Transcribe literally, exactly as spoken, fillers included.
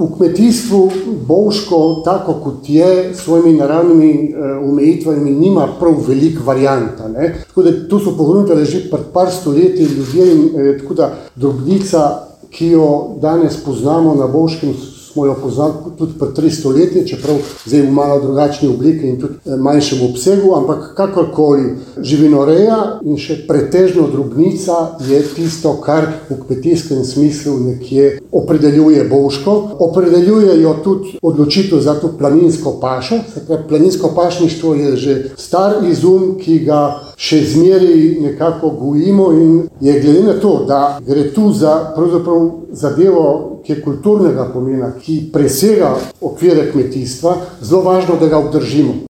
v kmetijstvu Bovško, tako kot je, s svojimi naravnimi omejitvami, nima prav veliko varianta. Ne? Tako da tu so pogledali že pred par stoletji ljudje in eh, tako da drobnica, ki jo danes poznamo na Bovškem, smo jo poznali tudi pred tristo leti, čeprav zdaj v malo drugačni obliki in tudi manjšem obsegu, ampak kakorkoli živinoreja in še pretežno drobnica je tisto, kar v kmetijskem smislu nekje opredeljuje Bovško. Opredeljuje jo tudi odločitev za to planinsko pašo. Planinsko pašništvo je že star izum, ki ga še zmeri nekako gojimo in je glede na to, da gre tu za pravzaprav zadevo, ki je kulturnega pomena, ki presega okvire kmetijstva, zelo važno, da ga obdržimo.